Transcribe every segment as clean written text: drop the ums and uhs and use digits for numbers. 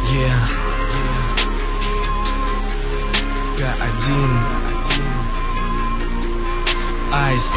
К1 Айс.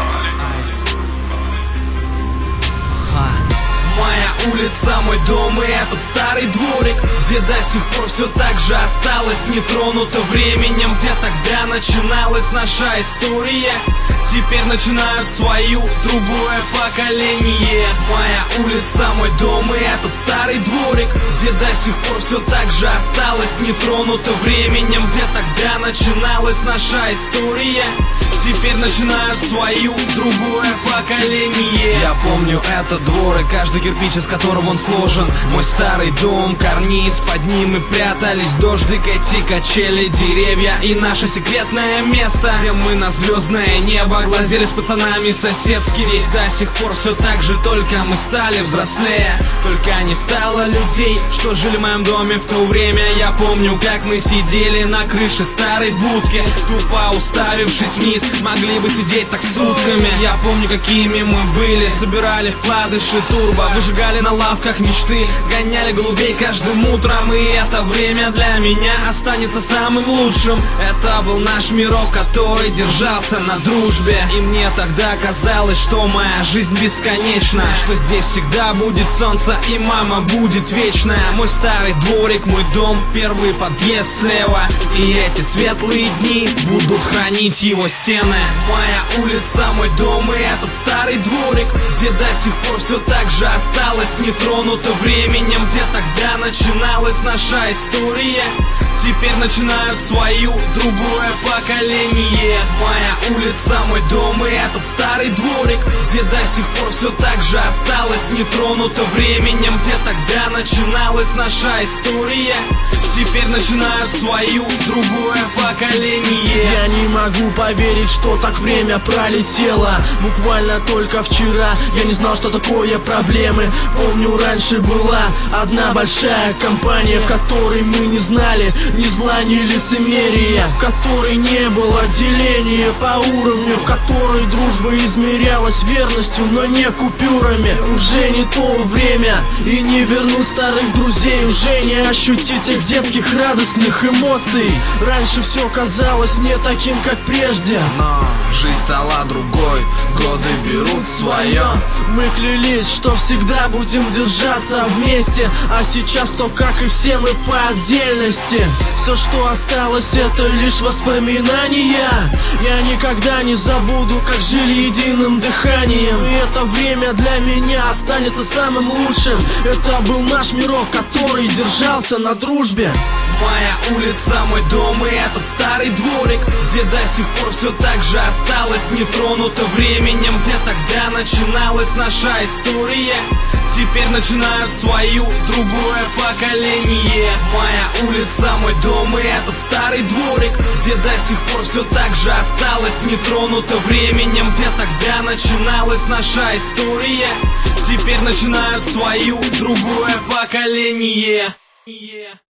Моя улица, мой дом и этот старый дворик, где до сих пор все так же осталось нетронуто временем, где тогда начиналась наша история. Теперь начинают свою другое поколение. Моя улица, мой дом и этот старый дворик, где до сих пор все так же осталось нетронуто временем, где тогда начиналась наша история. Теперь начинают свою другое поколение. Я помню этот двор и каждый кирпич, из которого он сложен. Мой старый дом, карниз, под ним и прятались дождик, эти качели, деревья и наше секретное место, где мы на звездное небо глазели с пацанами соседскими. Здесь до сих пор все так же, только мы стали взрослее. Только не стало людей, что жили в моем доме в то время. Я помню, как мы сидели на крыше старой будки, тупо уставившись вниз, могли бы сидеть так сутками. Я помню, какими мы были, собирали вкладыши турбо, выжигали на лавках мечты, гоняли голубей каждым утром. И это время для меня останется самым лучшим. Это был наш мирок, который держался на дружбе. И мне тогда казалось, что моя жизнь бесконечна, что здесь всегда будет солнце и мама будет вечная. Мой старый дворик, мой дом, первый подъезд слева, и эти светлые дни будут хранить его стены. Моя улица, мой дом и этот старый дворик, где до сих пор все так же осталось нетронуто временем, где тогда начиналась наша история. Теперь начинают свою другое поколение. Моя улица, мой дом и этот старый дворик, где до сих пор все так же осталось нетронуто временем, где тогда начиналась наша история. Теперь начинают свою другое поколение. Я не могу поверить, что так время пролетело. Буквально только вчера я не знал, что такое проблемы. Помню, раньше была одна большая компания, в которой мы не знали ни зла, ни лицемерия, в которой не было деления по уровню, в которой дружба измерялась верностью, но не купюрами. Уже не то время, и не вернуть старых друзей, уже не ощутить их детских радостных эмоций. Раньше все казалось не таким, как прежде, но жизнь стала другой, годы берут свое. Мы клялись, что всегда будем держаться вместе, а сейчас то, как и все мы по отдельности. Все, что осталось, это лишь воспоминания. Я никогда не забуду, как жили единым дыханием. И это время для меня останется самым лучшим. Это был наш мирок, который держался на дружбе. Моя улица, мой дом и этот старый дворик, где до сих пор все так же осталось нетронуто временем, где тогда начиналась наша история. Теперь начинают свою другое поколение. Моя улица, мой дом и этот старый дворик, где до сих пор все так же осталось нетронуто временем, где тогда начиналась наша история. Теперь начинают свою другое поколение.